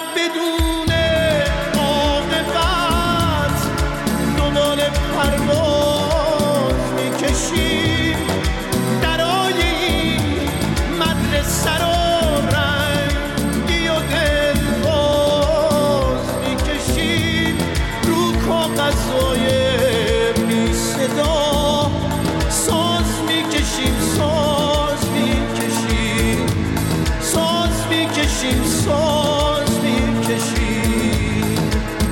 بدون عاقبت دنبال پرواز میکشیم درای این مدرسه رو رنگی و دلباز میکشیم رو کاغذهای بی صدا ساز میکشیم ساز میکشیم ساز میکشیم ساز میکشیم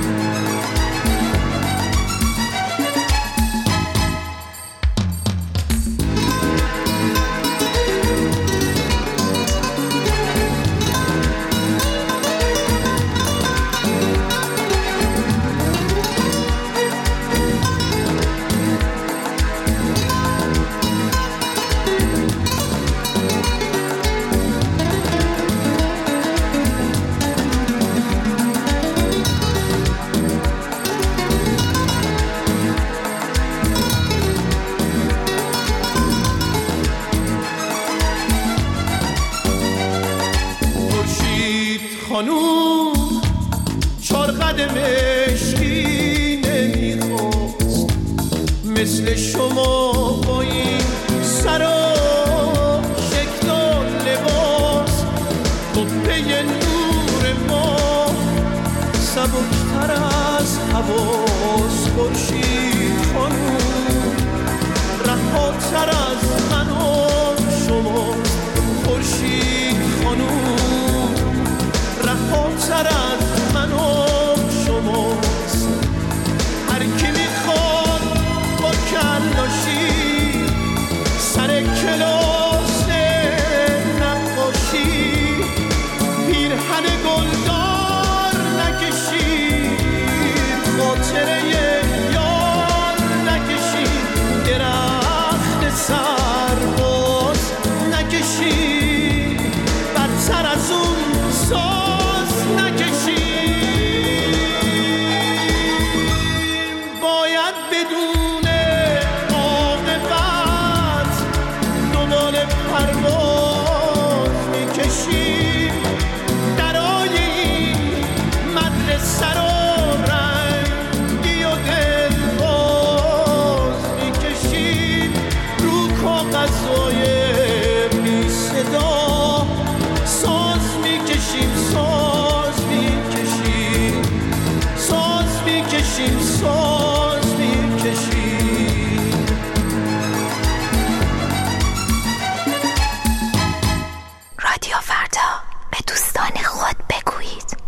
خانوم چار قدم مشکی نمیخواست مثل شما با این سر و شکل و لباس قبه نور ما سبکتر از حواس خورشید خانوم رهاتر از من و شما خورشید خانوم رهاتر از من و شماست هر کی میخواد با کلاشی سر کلاس نقاشی پیرهن گلدار نکشید خاطره یار نکشید درخت سرباز نکشید بدتر از اون ساز نکشیم باید بدون عاقبت دنبال پرواز میکشیم درای این مدرسه رو رنگی و دلباز میکشیم رو کاغذهای بی صدا ساز میکشیم ساز میکشیم ساز میکشیم ساز میکشیم رادیو فردا به دوستان خود بگویید.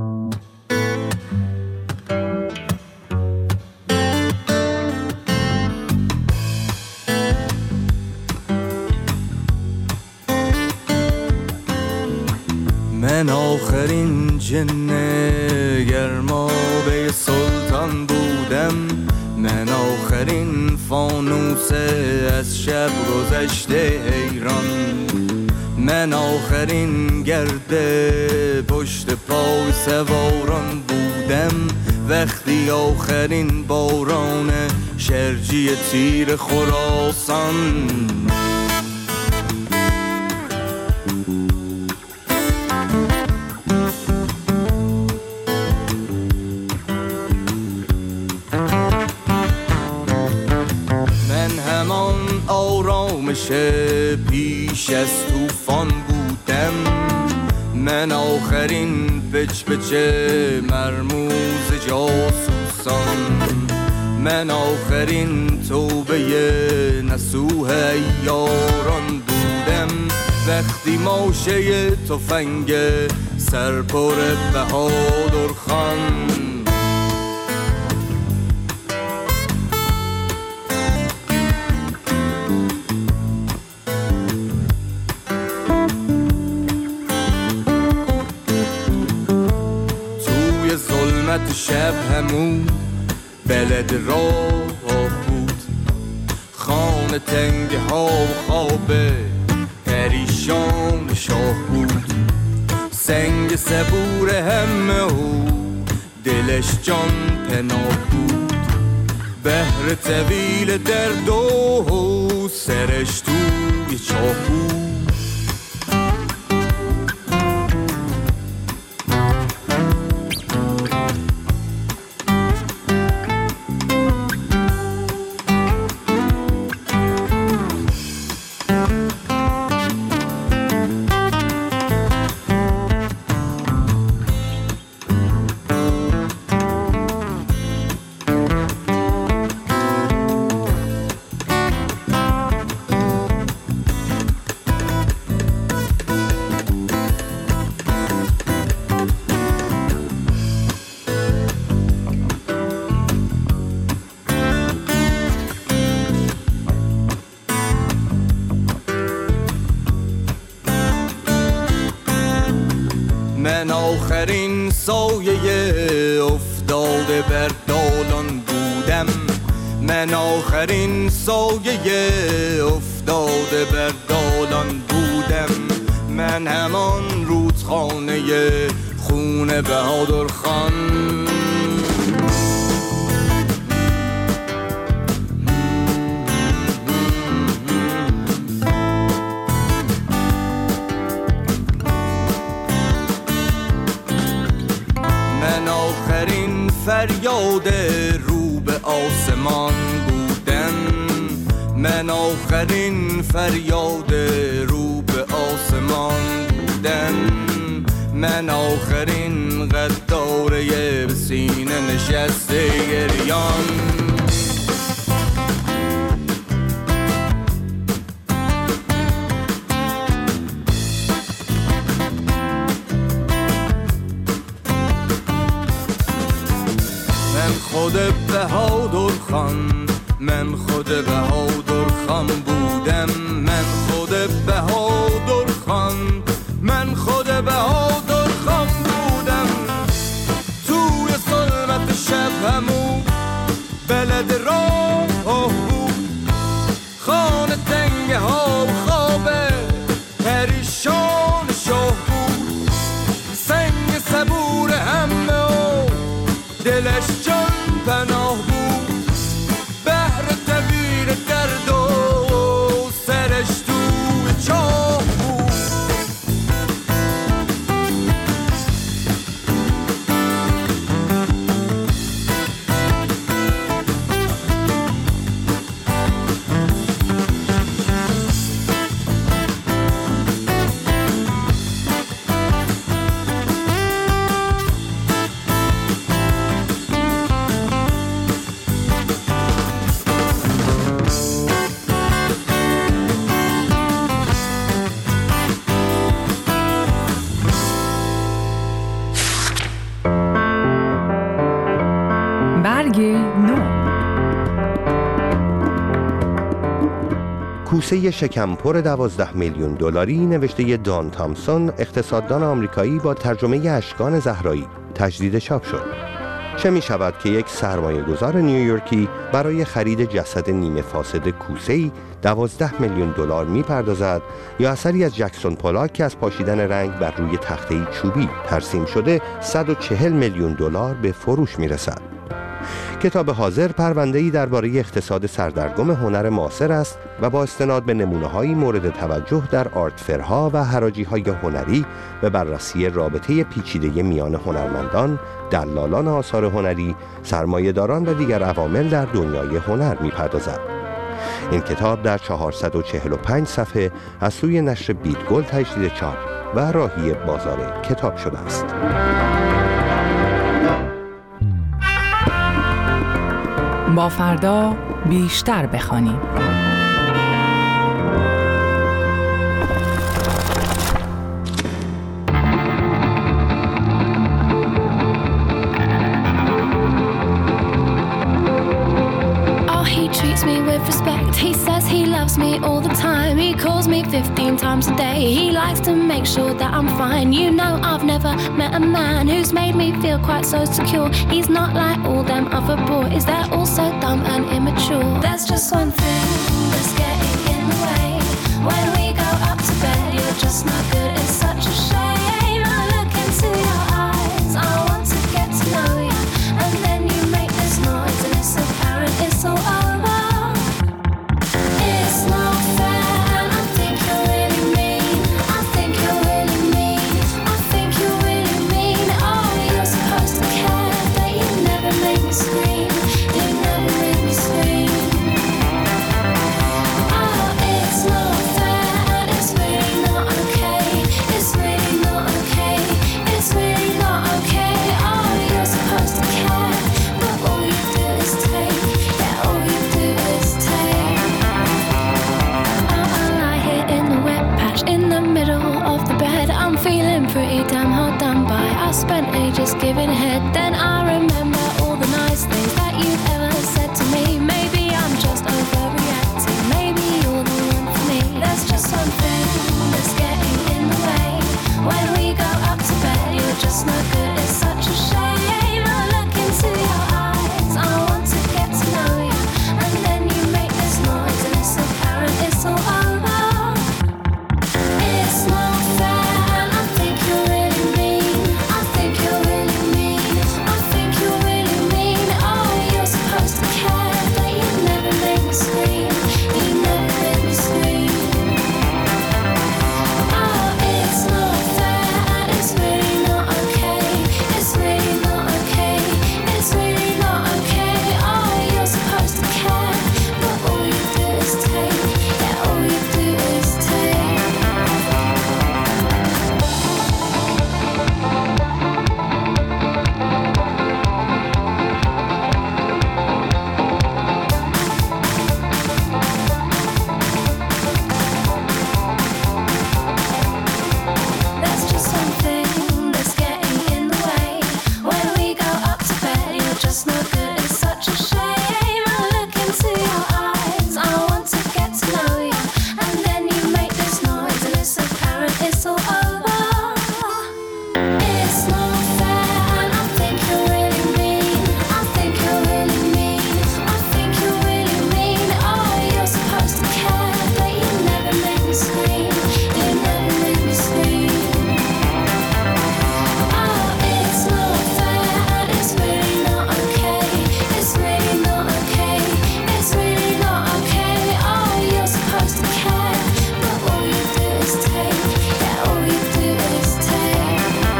من آخرین جن گرمابه سلطان بودم من آخرین فانوسه از شب گذشته ایران من آخرین گرده پشت پای سواران بودم وقتی آخرین باران شرجی تیر خراسان پیش از طوفان بودم من آخرین پچ مرموز جاسوسان من آخرین توبه نسوح یاران بودم وقتی ماشه تفنگ سرپر بهادر خان شب همون بلد راه بود خانه تنگ ها و خوابه پریشان شاه بود سنگ صبور همه و دلش جان پناه بود بحر طویل درد و سرش توی چاه بود من آخرین سایه افتاده بر دالان بودم، من آخرین سایه افتاده بر دالان بودم، من همان رودخانه خون بهادر خان. من آخرین فریاد رو به آسمان بودم، من آخرین فریاد رو به آسمان بودم، من آخرین قطاره به سینه نشسته گریان. خود بهادر خان، من خود بهادر خان بودم، من خود بهادر خان، من خود بهادر خان بودم. توی ظلمت شب همون بلد راه بود، خانه تنگه ها و خواب پریشان شاه بود، سنگ صبور همه و دلش جان پناه بود، بحر طویل درد و سرش توی چاه بود. کوسه شکمپر 12 میلیون دلاری نوشته دان تامسون، اقتصاددان آمریکایی با ترجمه اشکان زهرایی، تجدید چاپ شد. چه می شود که یک سرمایه‌گذار نیویورکی برای خرید جسد نیمه فاسد کوسه‌ای 12 میلیون دلار می‌پردازد یا اثری از جکسون پولاک که از پاشیدن رنگ بر روی تخته‌ای چوبی ترسیم شده 140 میلیون دلار به فروش می‌رسد. کتاب حاضر پرونده‌ای درباره اقتصاد سردرگم هنر معاصر است و با استناد به نمونه‌های مورد توجه در آرتفرها و حراجی‌های هنری به بررسی رابطه پیچیده میان هنرمندان، دلالان آثار هنری، سرمایه‌داران و دیگر عوامل در دنیای هنر می‌پردازد. این کتاب در 445 صفحه از سوی نشر بیتگل تجدید چاپ و راهی بازار کتاب شده است. با فردا بیشتر بخوانیم. Me with respect, he says he loves me all the time, he calls me 15 times a day, he likes to make sure that I'm fine. You know I've never met a man who's made me feel quite so secure. He's not like all them other boys, they're all so dumb and immature. There's just one thing that's getting in the way. When we go up to bed, you're just not good, it's such a shame. I look into your eyes, I want to get to know you, and then you make this noise and it's apparent it's all over. Spent ages giving head, then I remember all the nice things that you've ever said to me. Maybe I'm just overreacting, maybe you're the one for me. There's just one thing that's getting in the way. When we go up to bed, you you're just no good. It's such a shame. I look into your eyes, I want to get to know you, and then you make this noise, and it's apparent it's all over. It's not fair, and I think you're really mean. I think you're really mean. I think you're really mean. Oh, you're supposed to care, but you never make me scream. You never make me scream. Oh, it's not fair, and it's really not okay. It's really not okay. It's really not okay. Oh, you're supposed to care, but all you do is take. Yeah, all you do is take. There's just something that's getting in the way. When we go up to bed, you're just no good. It's such a shame. I look into your eyes, I want to get to know you, and then you make this noise, and it's apparent it's all over. It's not fair, and I think you're really mean. I think you're really mean. I think you're really mean. Oh, you're supposed to care, but you never make me scream. You never make me scream. Oh, it's not fair, and it's really not okay. It's really not okay. It's really not okay. Oh, you're supposed to care, but all you do is take. Yeah, all you do is take.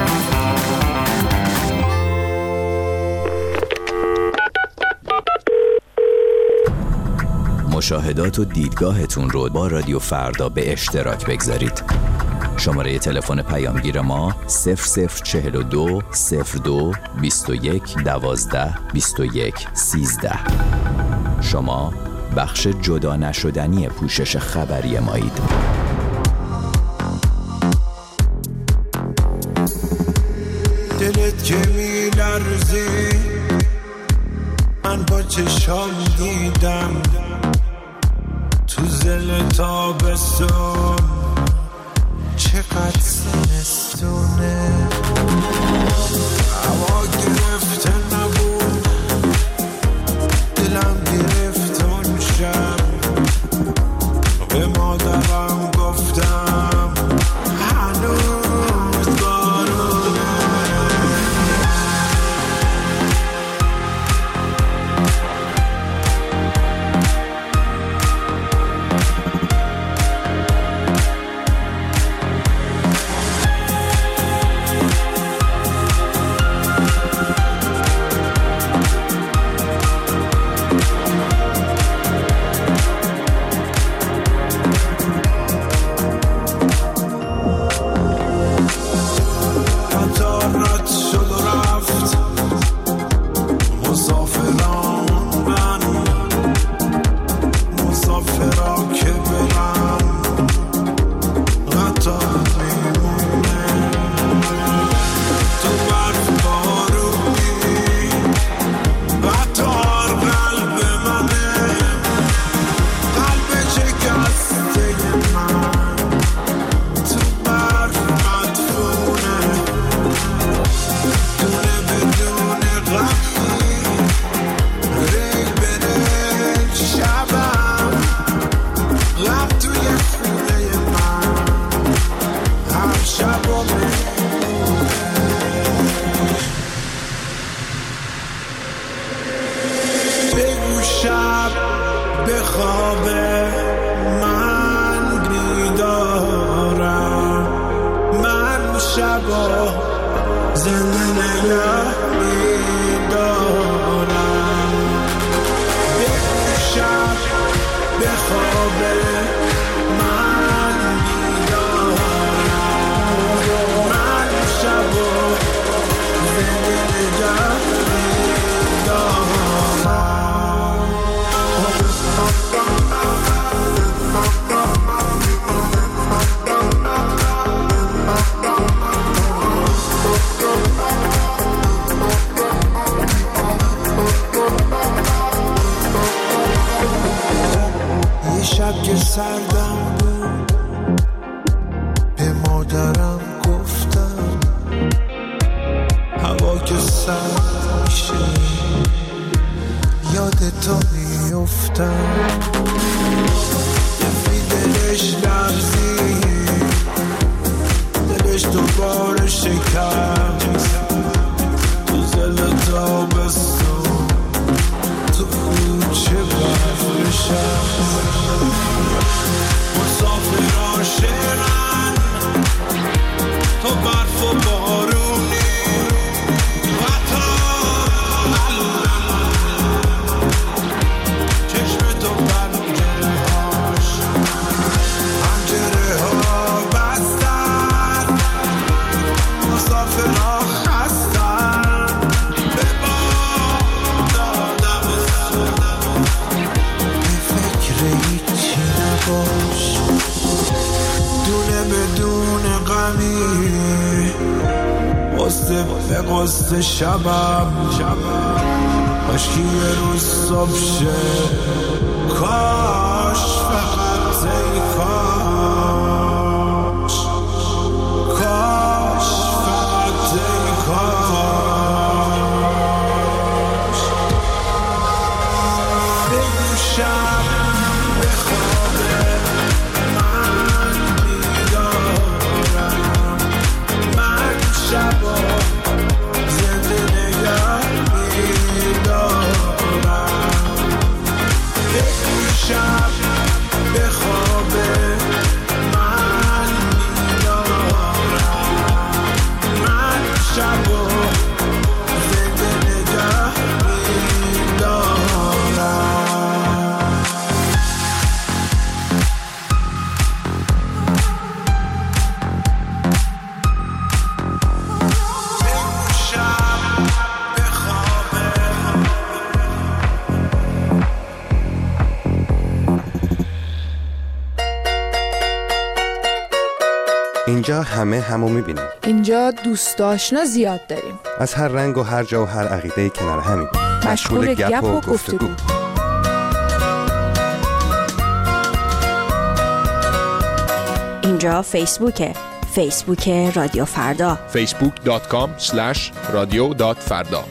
مشاهدات و دیدگاهتون رو با رادیو فردا به اشتراک بگذارید. شماره تلفن پیامگیر ما 0042 02 21 12 21 13. شما بخش جدا نشدنی پوشش خبری مایید. دلت که می‌لرزی، من با چشام دیدم تو زل تابستون چقدر زمستونه. هوا گرفته نبود، دلم گرفت اون شب. به مادرم گفتم هنوز بارونه. سردم بود، به مادرم گفتم سر میشه یاد تو میفتم دفی دلش لرزی دلش دوباره شکم تو زل تابستون تو کوچه برف بشم مسافر عاشقن تو برف و بارونی و تا چشم تو پنجره هاش پنجره ها بستن مسافر ها خستن به بام دادم به فکر هیچی نباش دونه بدون غمی قصه به قصه شبم کاشکی یه روز صبح شه کاش فقط ای کاش کاش فقط ای کاش بگوشم به خواب من میدارم من شبا زنده نگه میدارم بگوشم به خواب من میدارم من شبا زنده نگه میدارم اینجا همه همو میبینیم. اینجا دوست آشنا زیاد داریم. از هر رنگ و هر جا و هر عقیده کنار همین. مشغول گپ و گفتگو. اینجا فیسبوکه. فیسبوک رادیو فردا. facebook.com/radio.farda.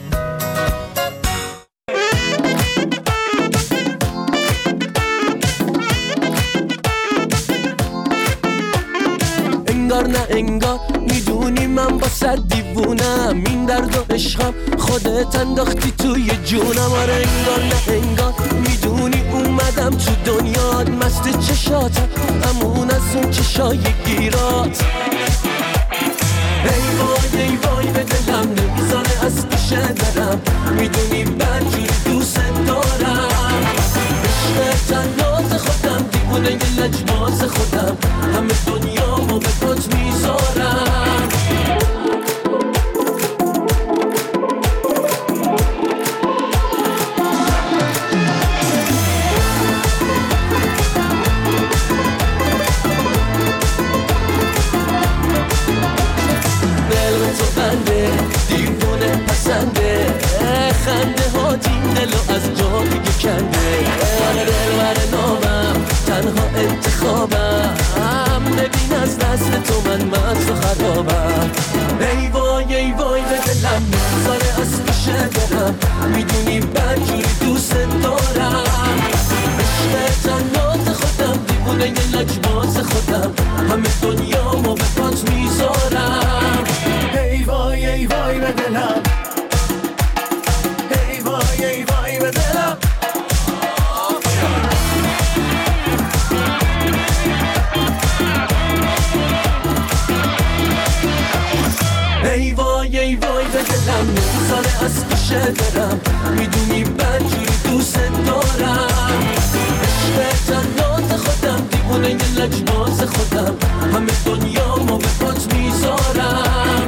انگار نه انگار میدونی من با صد دیوونم این درد و عشقم خودت انداختی توی جونم آره انگار نه انگار میدونی اومدم تو دنیات مست چشاتم همون از اون چشای گیرات ای وای به دلم نمیزانه از پیش درم میدونی بدجوری دوست دارم عشق تناز خودم دیوونه یه لجباز خودم همه دنیامو به پات میذارم دل تو بنده دیوونه پسنده خنده ها دین دلو از جا دیگه کنده دل بر نامم تنها انتخابم ببین از دست تو من مست و خرابم ای وای به دلم نمیذاره از پیش برم میدونی بدجوری دوست دارم عشق تناز خودم دیوونه یه لجباز خودم همه دنیامو به پات میذارم ای وای به دلم ای وای به دلم ای وای به دلم نمیذاره از پیش برم میدونی بدجوری دوست دارم عشق تناز خودم دیوونه یه لجباز خودم همه دنیامو به پات میذارم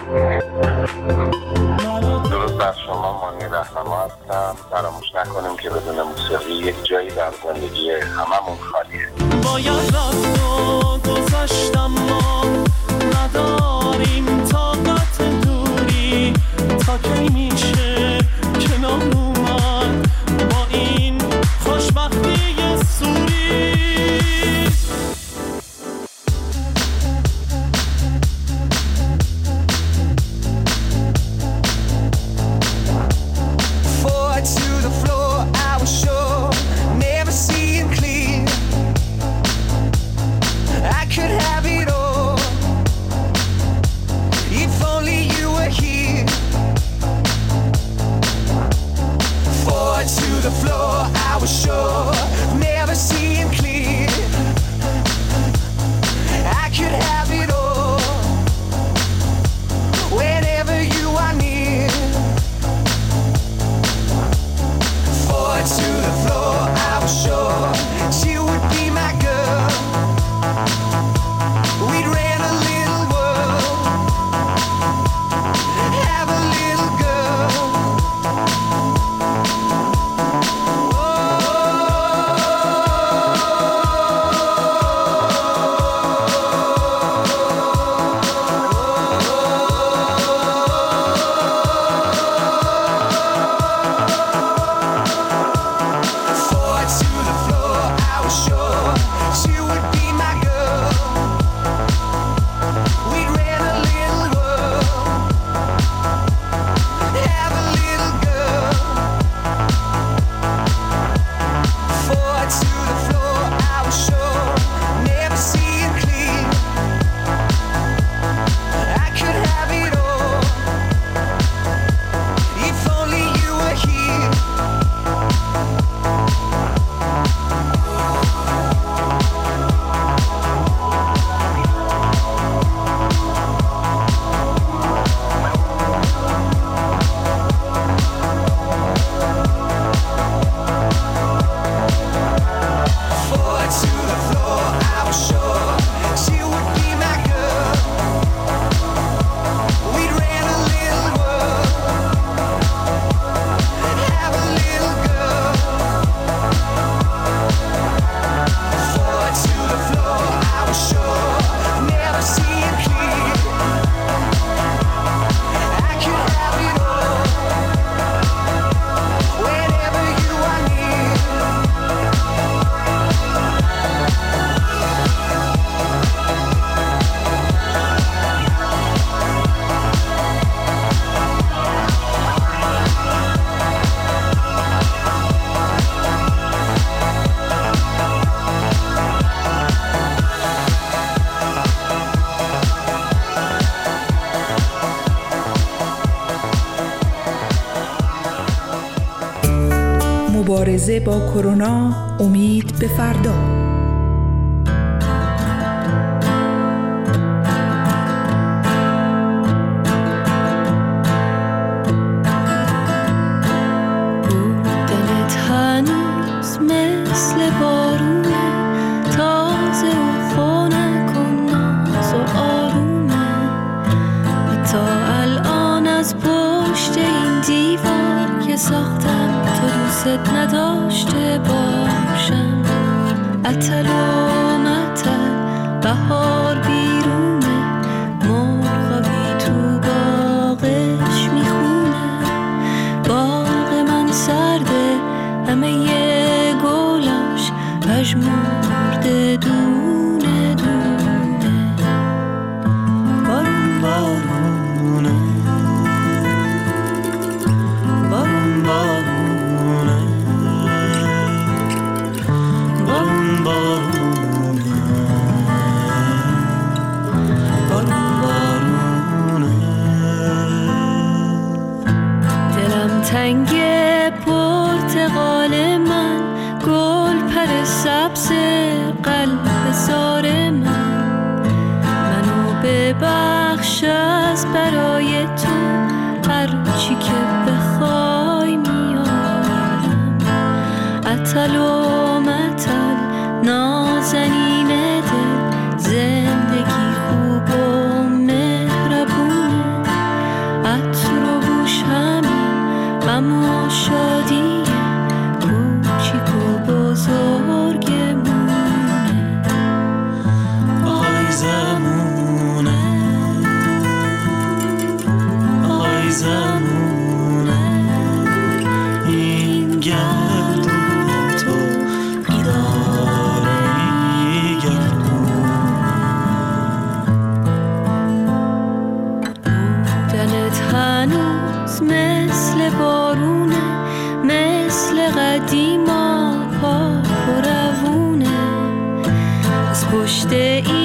فراموش نکنیم که جایی در زندگی هممون خالیه. باید رفت و گذشتم ما نداریم طاقت دوری تا کی میشه کنار اومد با این خوشبختی سوری. مبارزه با کرونا، امید به فردا. دلت هنوز مثل بارونه، تازه و خونه کن ناز و آرومه. حتی الان از پشت این دیوار که ساختم تو دوست نداشته باشم. عطل و مطل بهار بیرونه، مرغابی تو باغش میخونه. باغ من سرده، همه ی گلاش پژمرده دونه دونه. بارون بارونه، بارون بارونه، بارون بارونه، بارون بارونه. دلم تنگه پرتقال من، گل پر سبز قلب زار من. منو ببخش از برای تو، هر چی که بخوای میارم. عطل و مطل نازنین دل، زندگی خوب و مهربونه. عطر و بوش همین غم و شادیه، کوچیک و رفته ای